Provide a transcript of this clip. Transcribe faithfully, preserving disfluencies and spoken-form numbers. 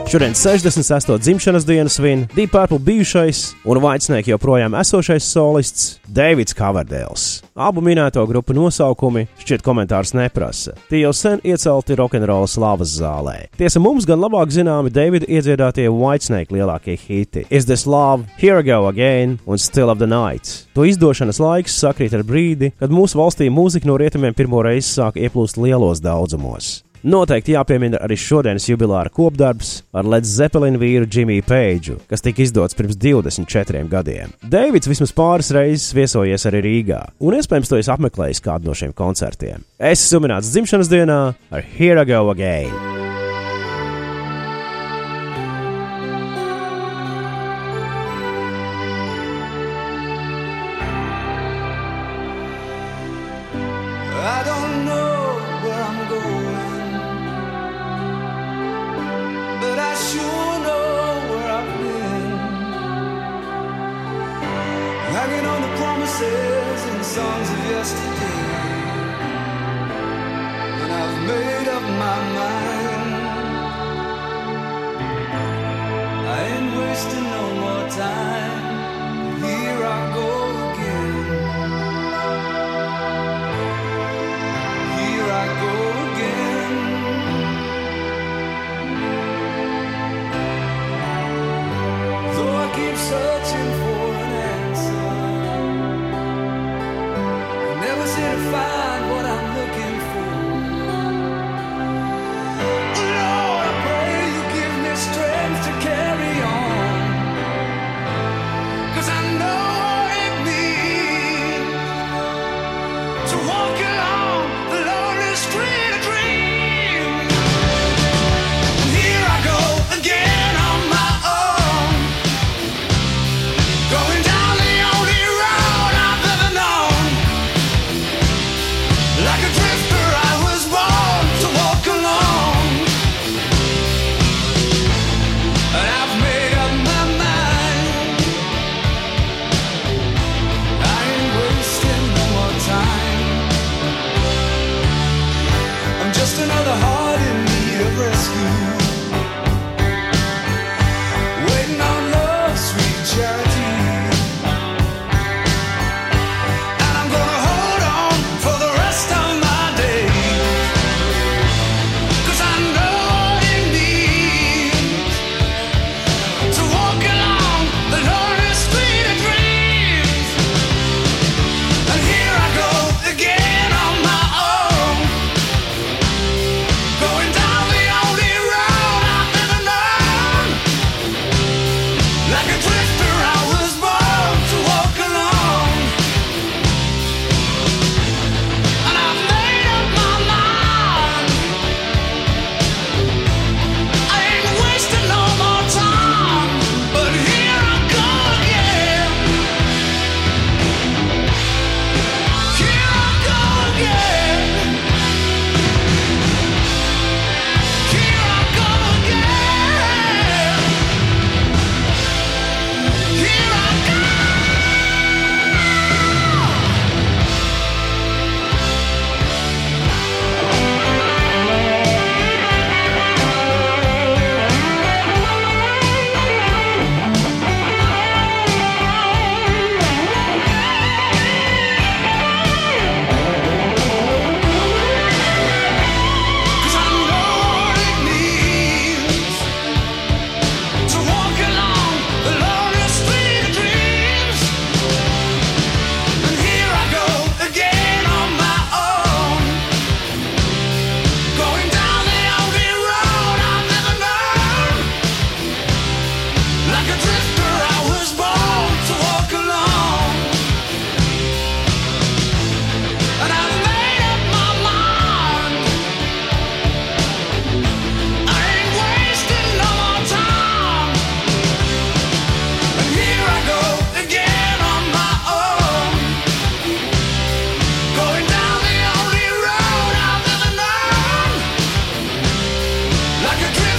Šodien sešdesmit sesto dzimšanas dienu svin Deep Purple bijušais un Whitesnake joprojām esošais solists Davids Coverdales. Abu minēto grupu nosaukumi šķiet komentārs neprasa. Tie jau sen iecelti rokenrola slavas zālē. Tiesa mums gan labāk zināmi Davida iedziedātie Whitesnake lielākie hiti Is This Love, Here I Go Again un Still of the Night. To izdošanas laiks sakrīt ar brīdi, kad mūsu valstī mūzika no rietumiem pirmo reizi sāk ieplūst lielos daudzumos. Noteikti jāpiemina arī šodienas jubilāra kopdarbs ar Led Zeppelin vīru Jimmy Pageu, kas tika izdots pirms divdesmit četriem gadiem. Davids vismaz pāris reizes viesojies arī Rīgā, un iespējams to es apmeklējis kādu no šiem koncertiem. Es esmu sumināts dzimšanas dienā ar Here I Go Again. Hanging on the promises and songs of yesterday, and I've made up my mind. I ain't wasting no more time. Here I go again. Here I go again. Though I keep searching for an answer, never seem to find what I'm looking for. Lord, I pray you give me strength to carry on, 'cause I know what it means to walk along the lonely street of dreams. And here I go again on my own, going down the only road I've ever known. Like a drifter I was born to walk alone, and I've made up my mind. I ain't wasting no more time. I'm just another heart in need of rescue, waiting on love's sweet charity. And I'm gonna hold on for the rest of my days, 'cause I know what it means to walk along the lonely street of dreams. And here I go again on my own, going down the only road I've ever known. Like a drifter I was born to walk alone, and I've made up my mind. I ain't wasting no more time, but here I go again. Here I go again. Here I go again. Here I go. Cause I know what it means to walk along the lonely street of dreams. And here I go again on my own, going down the only road I've ever known. Like a drifter I was born to walk alone, and I've made up my mind. I ain't wasting no more time. And here I go again on my own, going down the only road I've ever known. Like a drifter